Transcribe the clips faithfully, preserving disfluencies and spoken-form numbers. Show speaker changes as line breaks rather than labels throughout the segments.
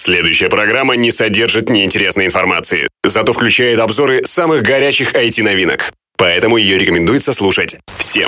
Следующая программа не содержит неинтересной информации, зато включает обзоры самых горячих ай ти-новинок. Поэтому ее рекомендуется слушать всем.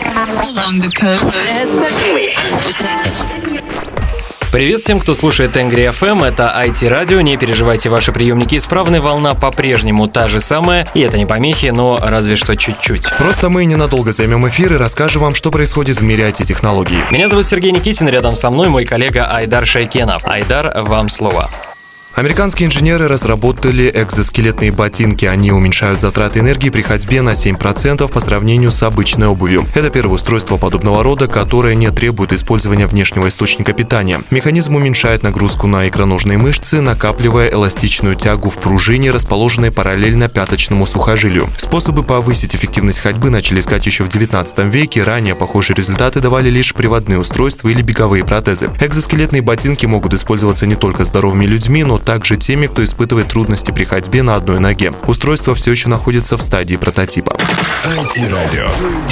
Привет всем, кто слушает Тенгри эф эм, это ай ти-радио, не переживайте, ваши приемники исправны, волна по-прежнему та же самая, и это не помехи, но разве что чуть-чуть.
Просто мы ненадолго займем эфир и расскажем вам, что происходит в мире ай ти-технологий.
Меня зовут Сергей Никитин, рядом со мной мой коллега Айдар Шайкенов. Айдар, вам слово.
Американские инженеры разработали экзоскелетные ботинки. Они уменьшают затраты энергии при ходьбе на семь процентов по сравнению с обычной обувью. Это первое устройство подобного рода, которое не требует использования внешнего источника питания. Механизм уменьшает нагрузку на икроножные мышцы, накапливая эластичную тягу в пружине, расположенной параллельно пяточному сухожилию. Способы повысить эффективность ходьбы начали искать еще в девятнадцатом веке. Ранее похожие результаты давали лишь приводные устройства или беговые протезы. Экзоскелетные ботинки могут использоваться не только здоровыми людьми, но также теми, кто испытывает трудности при ходьбе на одной ноге. Устройство все еще находится в стадии прототипа.
ай ти-радио.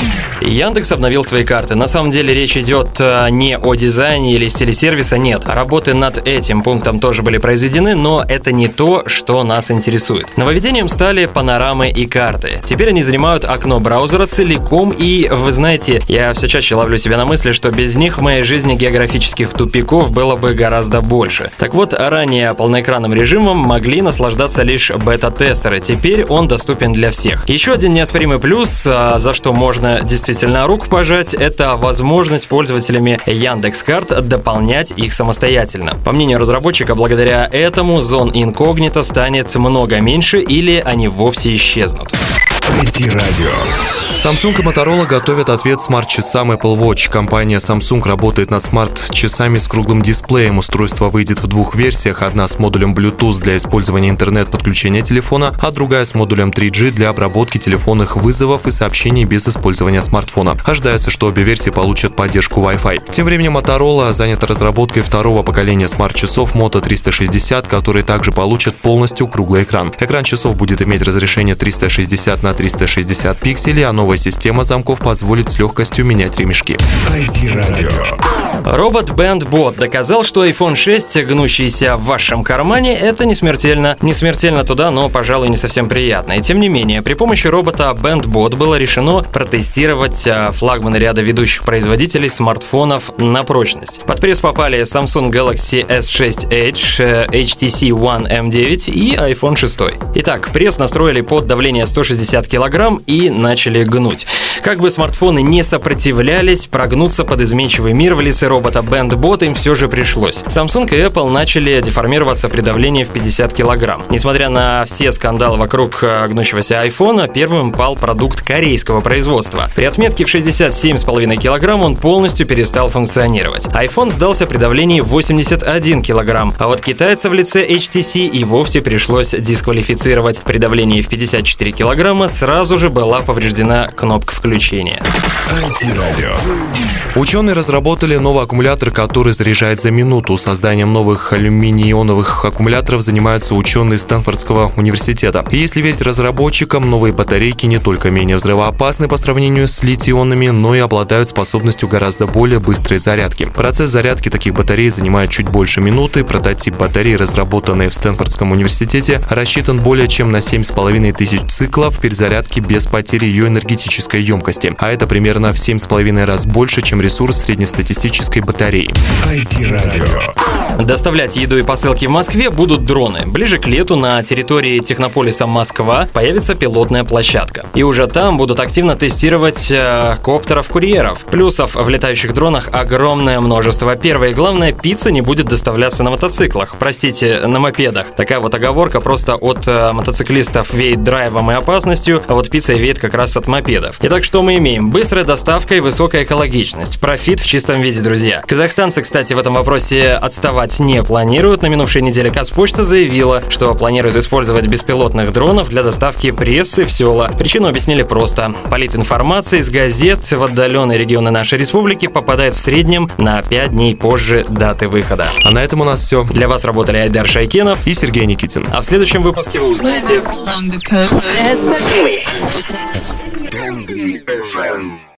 Яндекс обновил свои карты. На самом деле речь идет не о дизайне или стиле сервиса, нет. Работы над этим пунктом тоже были произведены, но это не то, что нас интересует. Нововведением стали панорамы и карты. Теперь они занимают окно браузера целиком, и, вы знаете, я все чаще ловлю себя на мысли, что без них в моей жизни географических тупиков было бы гораздо больше. Так вот, ранее полноэкранным режимом могли наслаждаться лишь бета-тестеры. Теперь он доступен для всех. Еще один неоспоримый плюс, за что можно действительно руку пожать, это возможность пользователями Яндекс.Карт дополнять их самостоятельно. По мнению разработчика, благодаря этому зон инкогнито станет много меньше или они вовсе исчезнут.
ай ти-радио.
Samsung и Motorola готовят ответ смарт-часам Apple Watch. Компания Samsung работает над смарт-часами с круглым дисплеем. Устройство выйдет в двух версиях. Одна с модулем Bluetooth для использования интернет-подключения телефона, а другая с модулем три джи для обработки телефонных вызовов и сообщений без использования смартфона. Ожидается, что обе версии получат поддержку Wi-Fi. Тем временем Motorola занята разработкой второго поколения смарт-часов Moto триста шестьдесят, которые также получат полностью круглый экран. Экран часов будет иметь разрешение триста шестьдесят на триста шестьдесят пикселей, а новая система замков позволит с легкостью менять ремешки.
ай ти-радио.
Робот BandBot доказал, что айфон шесть, гнущийся в вашем кармане, это не смертельно. Не смертельно туда, но, пожалуй, не совсем приятно. И тем не менее, при помощи робота BandBot было решено протестировать флагманы ряда ведущих производителей смартфонов на прочность. Под пресс попали Samsung Galaxy эс шесть Edge, эйч ти си One эм девять и айфон шесть. Итак, пресс настроили под давление сто шестьдесят килограмм и начали гнуть. Как бы смартфоны не сопротивлялись, прогнуться под изменчивый мир в лице робота BandBot им все же пришлось. Samsung и Apple начали деформироваться при давлении в пятьдесят килограмм. Несмотря на все скандалы вокруг гнущегося айфона, первым пал продукт корейского производства. При отметке в шестьдесят семь целых пять десятых килограмм он полностью перестал функционировать. iPhone сдался при давлении восемьдесят один килограмм, а вот китайца в лице эйч ти си и вовсе пришлось дисквалифицировать. При давлении в пятьдесят четыре килограмма сразу же была повреждена кнопка включения.
ай ти-радио.
Ученые разработали новый аккумулятор, который заряжает за минуту. Созданием новых алюминий-ионовых аккумуляторов занимаются ученые Стэнфордского университета. И если верить разработчикам, новые батарейки не только менее взрывоопасны по сравнению с литий-ионными, но и обладают способностью гораздо более быстрой зарядки. Процесс зарядки таких батарей занимает чуть больше минуты. Прототип батареи, разработанный в Стэнфордском университете, рассчитан более чем на семь с половиной тысяч циклов перезарядки без потери ее энергетической емкости. А это примерно в семь с половиной раз больше, чем ресурс среднестатистической батареи.
ай ти-радио.
Доставлять еду и посылки в Москве будут дроны. Ближе к лету на территории технополиса Москва появится пилотная площадка. И уже там будут активно тестировать э, коптеров-курьеров. Плюсов в летающих дронах огромное множество. Первое и главное, пицца не будет доставляться на мотоциклах. Простите, на мопедах. Такая вот оговорка просто от э, мотоциклистов веет драйвом и опасностью, а вот пицца веет как раз от мопедов. Итак, что мы имеем? Быстрая доставка и высокая экологичность. Профит в чистом виде, друзья. Казахстанцы, кстати, в этом вопросе отставать не планируют. На минувшей неделе Казпочта заявила, что планирует использовать беспилотных дронов для доставки прессы в села. Причину объяснили просто. Политинформация из газет в отдаленные регионы нашей республики попадает в среднем на пять дней позже даты выхода.
А на этом у нас все.
Для вас работали Айдар Шайкенов
и Сергей Никитин.
А в следующем выпуске вы узнаете...
Тенгри эф эм.